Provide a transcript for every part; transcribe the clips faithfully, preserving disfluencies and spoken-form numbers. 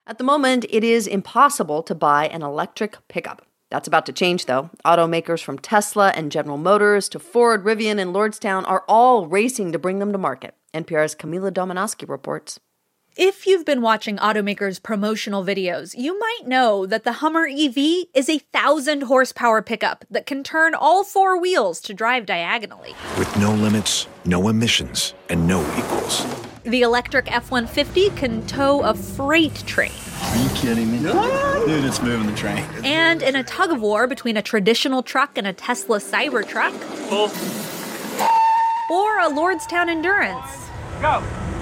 At the moment, it is impossible to buy an electric pickup. That's about to change, though. Automakers from Tesla and General Motors to Ford, Rivian, and Lordstown are all racing to bring them to market. N P R's Camila Domonoske reports. If you've been watching automakers' promotional videos, you might know that the Hummer E V is a thousand horsepower pickup that can turn all four wheels to drive diagonally. With no limits, no emissions, and no equals. The electric F one fifty can tow a freight train. Are you kidding me? What? Dude, it's moving the train. And in a tug-of-war between a traditional truck and a Tesla Cybertruck. Oh. Or a Lordstown Endurance. Go!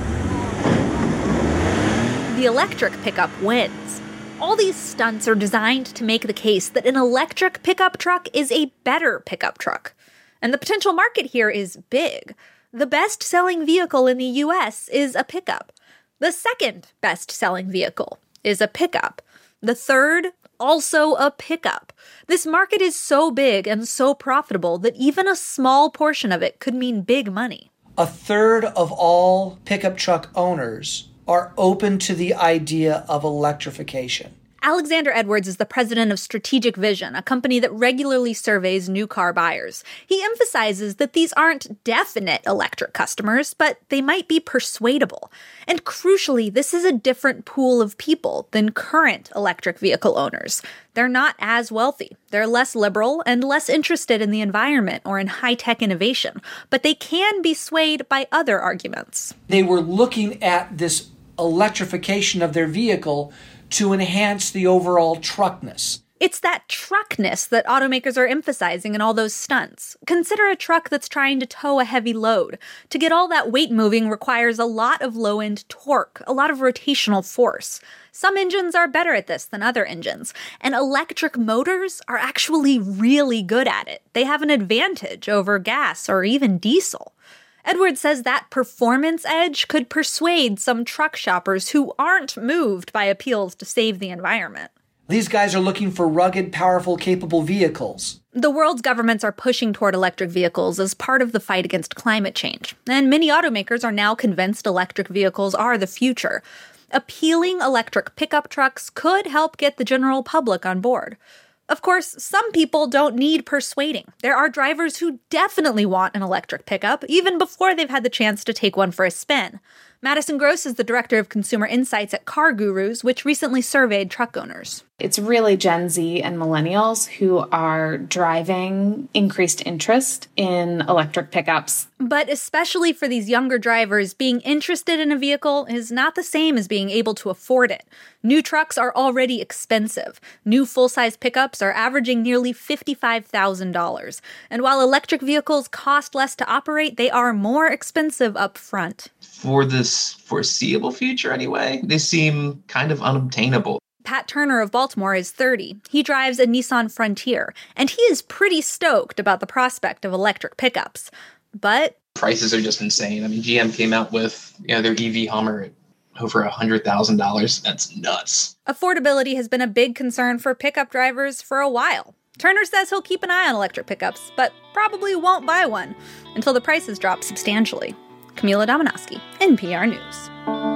The electric pickup wins. All these stunts are designed to make the case that an electric pickup truck is a better pickup truck. And the potential market here is big. The best-selling vehicle in the U S is a pickup. The second best-selling vehicle is a pickup. The third, also a pickup. This market is so big and so profitable that even a small portion of it could mean big money. A third of all pickup truck owners are open to the idea of electrification. Alexander Edwards is the president of Strategic Vision, a company that regularly surveys new car buyers. He emphasizes that these aren't definite electric customers, but they might be persuadable. And crucially, this is a different pool of people than current electric vehicle owners. They're not as wealthy. They're less liberal and less interested in the environment or in high-tech innovation, but they can be swayed by other arguments. They were looking at this electrification of their vehicle to enhance the overall truckness. It's that truckness that automakers are emphasizing in all those stunts. Consider a truck that's trying to tow a heavy load. To get all that weight moving requires a lot of low-end torque, a lot of rotational force. Some engines are better at this than other engines, and electric motors are actually really good at it. They have an advantage over gas or even diesel. Edwards says that performance edge could persuade some truck shoppers who aren't moved by appeals to save the environment. These guys are looking for rugged, powerful, capable vehicles. The world's governments are pushing toward electric vehicles as part of the fight against climate change, and many automakers are now convinced electric vehicles are the future. Appealing electric pickup trucks could help get the general public on board. Of course, some people don't need persuading. There are drivers who definitely want an electric pickup, even before they've had the chance to take one for a spin. Madison Gross is the director of consumer insights at Car Gurus, which recently surveyed truck owners. It's really Gen Z and millennials who are driving increased interest in electric pickups. But especially for these younger drivers, being interested in a vehicle is not the same as being able to afford it. New trucks are already expensive. New full-size pickups are averaging nearly fifty-five thousand dollars. And while electric vehicles cost less to operate, they are more expensive up front. For this foreseeable future anyway, they seem kind of unobtainable. Pat Turner of Baltimore is thirty. He drives a Nissan Frontier, and he is pretty stoked about the prospect of electric pickups. But prices are just insane. I mean, G M came out with, you know, their E V Hummer at over one hundred thousand dollars. That's nuts. Affordability has been a big concern for pickup drivers for a while. Turner says he'll keep an eye on electric pickups, but probably won't buy one until the prices drop substantially. Camila Domonoske, N P R News.